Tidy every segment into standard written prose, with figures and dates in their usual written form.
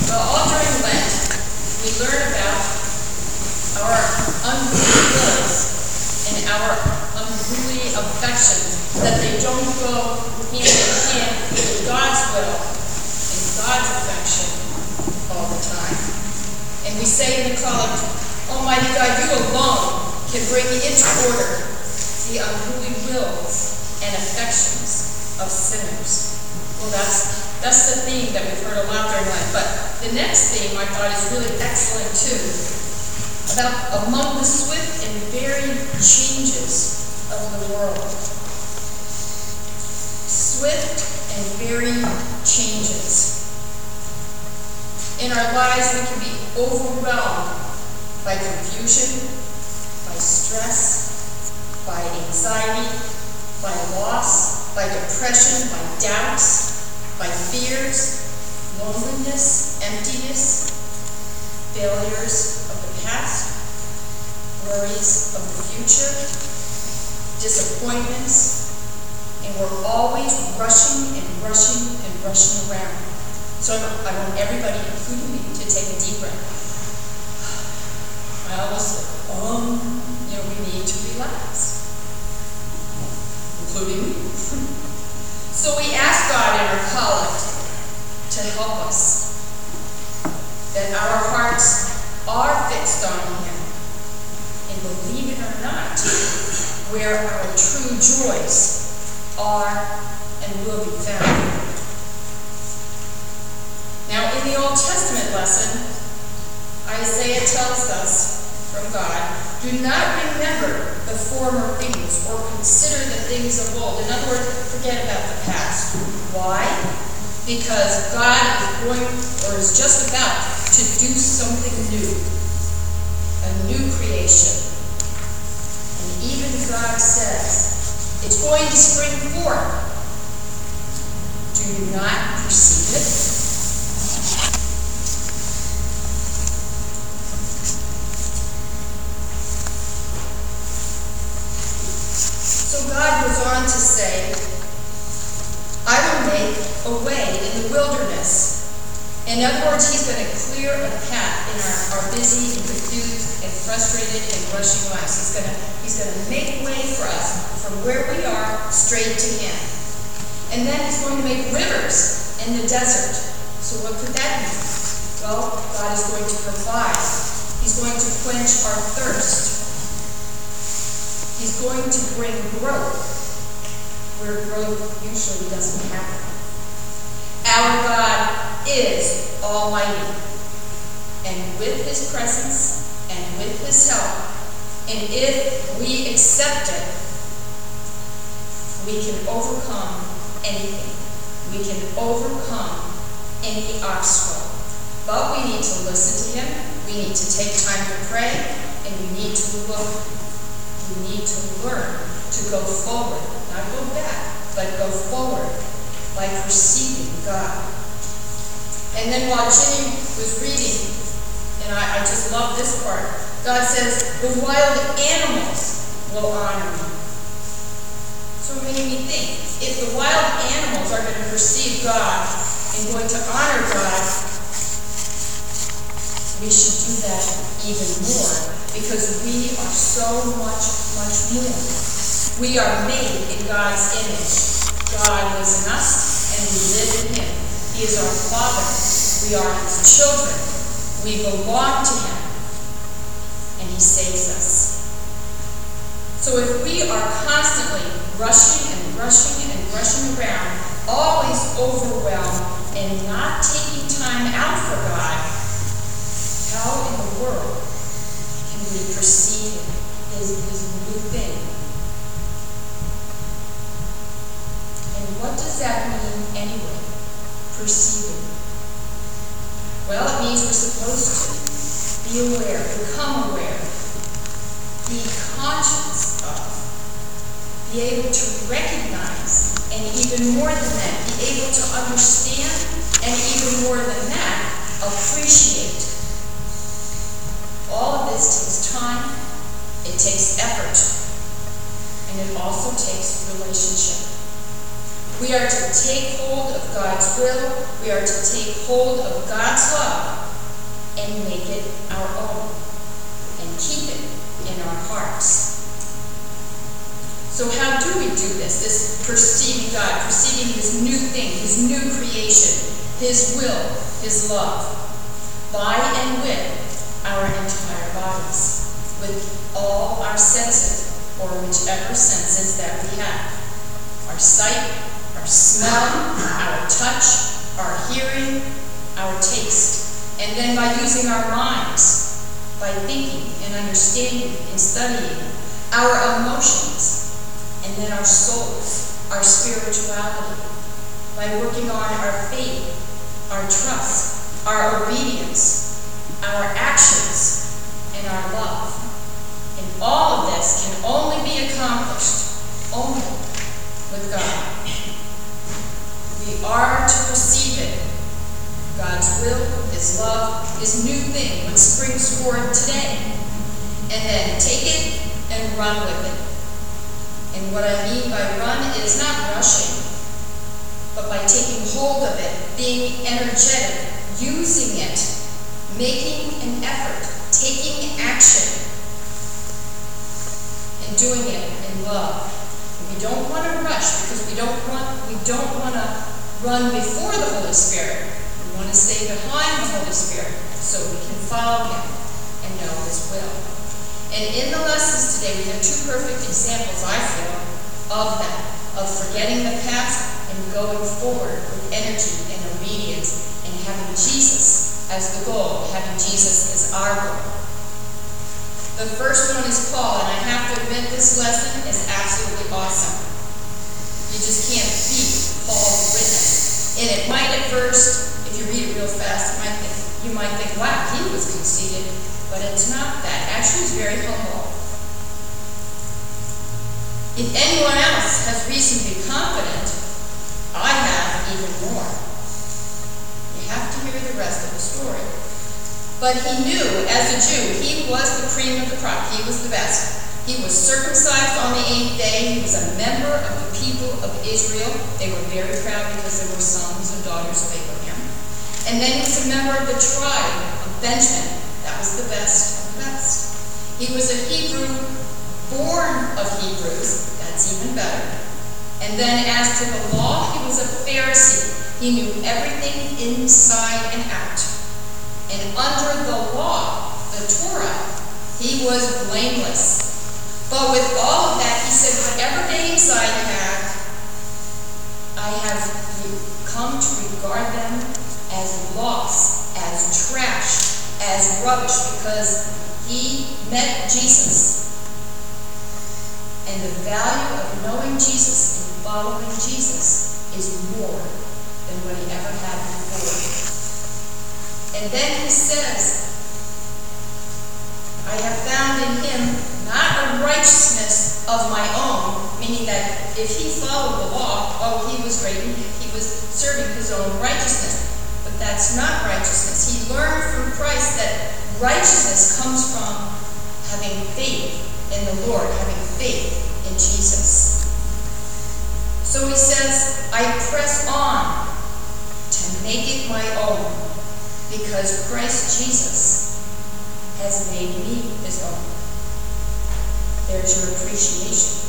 Well, all during Lent, we learn about our unruly wills and our unruly affections, that they don't go hand in hand with God's will and God's affection all the time. And we say in the collect, Almighty God, you alone can bring into order the unruly wills and affections of sinners. Well, that's the theme that we've heard a lot during life. But the next theme I thought is really excellent too, about among the swift and varied changes of the world. Swift and varied changes. In our lives, we can be overwhelmed by confusion, by stress, by anxiety, by loss, by depression, by doubts, by fears, loneliness, emptiness, failures of the past, worries of the future, disappointments, and we're always rushing and rushing and rushing around. So I want everybody, including me, to take a deep breath. I always say, we need to relax, including me. So we ask God in our collect to help us, that our hearts are fixed on Him, and believe it or not, where our true joys are and will be found. Now, in the Old Testament lesson, Isaiah tells us from God, do not remember the former things or consider the things of old. In other words, forget about the past. Why? Because God is just about to do something new, a new creation. And even God says it's going to spring forth. Do you not perceive it? God goes on to say, I will make a way in the wilderness. In other words, He's going to clear a path in our busy and confused and frustrated and rushing lives. He's going to make way for us from where we are straight to Him. And then He's going to make rivers in the desert. So what could that mean? Well, God is going to provide. He's going to quench our thirst. He's going to bring growth where growth usually doesn't happen. Our God is almighty, and with His presence and with His help, and if we accept it, we can overcome anything. We can overcome any obstacle. But we need to listen to Him, we need to take time to pray, and we need to look. We need to learn to go forward, not go back, but go forward by perceiving God. And then while Ginny was reading, and I just love this part, God says, the wild animals will honor me. So it made me think, if the wild animals are going to perceive God and going to honor God, we should do that even more. Because we are so much more. We are made in God's image. God lives in us, and we live in Him. He is our Father. We are His children. We belong to Him, and He saves us. So if we are constantly rushing and rushing and rushing around, always overwhelmed, and not taking time out for God, how in the world we perceive Him, His new thing? And what does that mean anyway? Perceiving. Well, it means we're supposed to be aware, become aware, be conscious of, be able to recognize, and even more than that, be able to understand, and even more than that, appreciate. All of this takes time, it takes effort, and it also takes relationship. We are to take hold of God's will, we are to take hold of God's love, So how do we do this? This perceiving God, perceiving His new thing, His new creation, His will, His love, by and with our entire bodies, with all our senses, or whichever senses that we have. Our sight, our smell, our touch, our hearing, our taste. And then by using our minds, by thinking and understanding and studying, our emotions, and then our souls, our spirituality, by working on our faith, our trust, our obedience, our actions, and our love. And all of this can only be accomplished only with God. We are to receive it, God's will, His love, His new thing, what springs forth today, and then take it and run with it. And what I mean by run is not rushing, but by taking hold of it, being energetic, using it, making an effort, taking action, and doing it in love. And we don't want to rush because we don't want to run before the Holy Spirit. We want to stay behind the Holy Spirit so we can follow Him and know His will. And in the lessons today, we have two perfect examples, I feel, of that, of forgetting the past and going forward with energy and obedience and having Jesus as the goal, having Jesus as our goal. The first one is Paul, and I have to admit this lesson is absolutely awesome. You just can't beat Paul's witness. And it might at first, if you read it real fast, you might think, wow, he was conceited. But it's not that. Actually, it's very humble. If anyone else has reason to be confident, I have even more. You have to hear the rest of the story. But he knew, as a Jew, he was the cream of the crop. He was the best. He was circumcised on the 8th day. He was a member of the people of Israel. They were very proud because they were sons and daughters of Abraham. And then he was a member of the tribe of Benjamin. That was the best of the best. He was a Hebrew, born of Hebrews. That's even better. And then as to the law, he was a Pharisee. He knew everything inside and out. And under the law, the Torah, he was blameless. But with all of that, he said, whatever names I have come to regard them as loss, as trash, as rubbish, because he met Jesus. And the value of knowing Jesus and following Jesus is more than what he ever had before. And then he says, I have found in him not a righteousness of my own, meaning that if he followed the law, oh, he was great, he was serving his own righteousness. But that's not righteousness. He learned from Christ that righteousness comes from having faith in the Lord, having faith in Jesus. So he says, I press on to make it my own, because Christ Jesus has made me his own. There's your appreciation.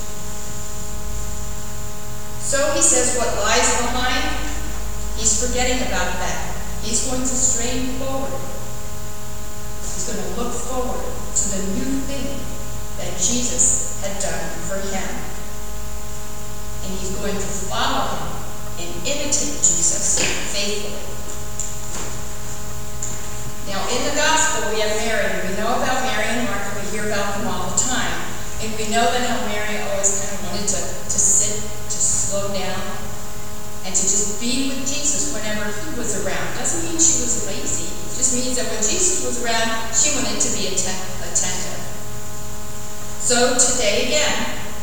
So he says what lies behind, he's forgetting about that. He's going to strain forward. He's going to look forward to the new thing that Jesus had done for him. And he's going to follow him and imitate Jesus faithfully. Now, in the gospel, we have Mary. We know about Mary and Martha. We hear about them all the time. And we know that how Mary always kind of wanted to sit, to slow down, and to just be with Jesus whenever he was around. Doesn't mean she was lazy. It just means that when Jesus was around, she wanted to be attentive. So today again,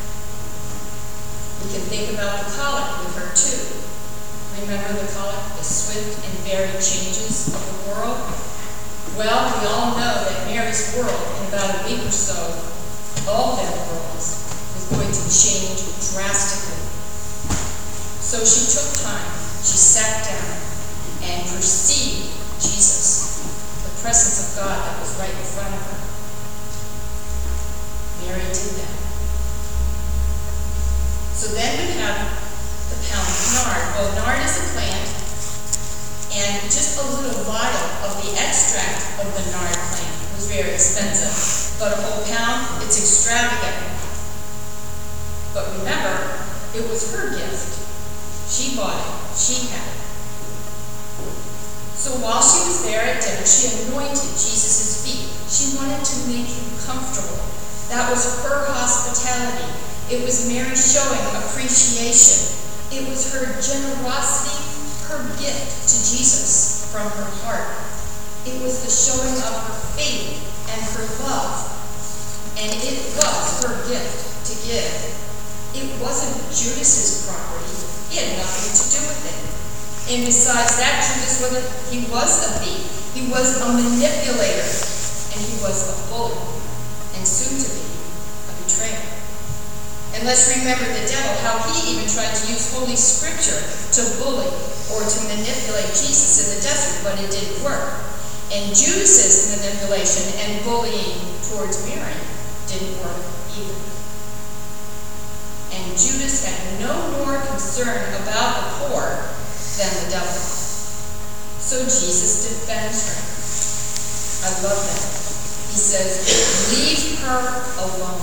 we can think about the colic with her too. Remember the colic, the swift and varied changes of the world? Well, we all know that Mary's world, in about a week or so, all their worlds, was going to change drastically. So she took time, she sat down, and perceived Jesus, the presence of God that was right in front of her. Mary did that. So then we have the pound of nard. Well, nard is a plant, and just a little vial of the extract of the nard plant was very expensive. But a whole pound, it's extravagant. But remember, it was her gift. She bought it. She had it. So while she was there at dinner, she anointed Jesus' feet. She wanted to make him comfortable. That was her hospitality. It was Mary showing appreciation. It was her generosity, her gift to Jesus from her heart. It was the showing of her faith and her love. And it was her gift to give. It wasn't Judas's property. He had nothing to do with it. And besides that, Judas was a thief. He was a manipulator. And he was a bully. And soon to be a betrayer. And let's remember the devil, how he even tried to use Holy Scripture to bully or to manipulate Jesus in the desert, but it didn't work. And Judas's manipulation and bullying towards Mary didn't work either. And Judas had no more concern about the poor than the devil. So Jesus defends her. I love that. He says, leave her alone.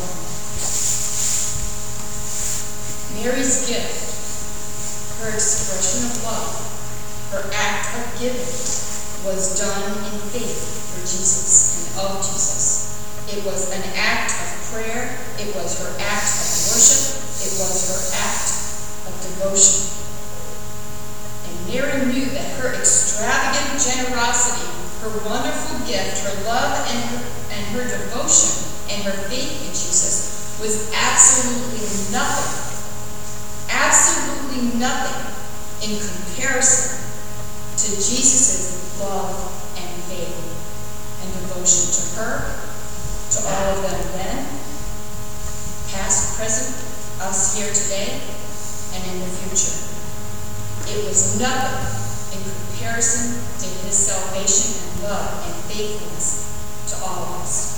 Mary's gift, her expression of love, her act of giving, was done in faith for Jesus and of Jesus. It was an act of prayer. It was her act of worship. It was her act of devotion. And Mary knew that her extravagant generosity, her wonderful gift, her love and her devotion and her faith in Jesus was absolutely nothing in comparison to Jesus' love and faith and devotion to her, to all of them then, past, present, us here today, and in the future. It was nothing in comparison to his salvation and love and faithfulness to all of us.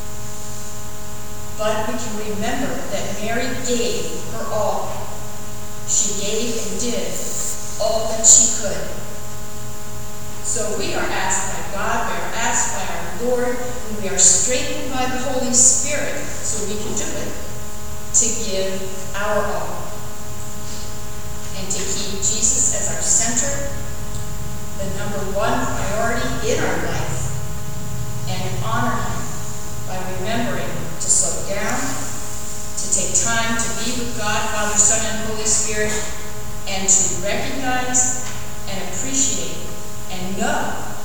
But we can remember that Mary gave her all. She gave and did all that she could. So we are asked by God, we are asked by our Lord, and we are strengthened by the Holy Spirit, so we can do it, to give our all. And to keep Jesus as our center, the number one priority in our life, and honor him by remembering to slow down, to take time to be with God, Father, Son, and Holy Spirit, and to recognize and appreciate and know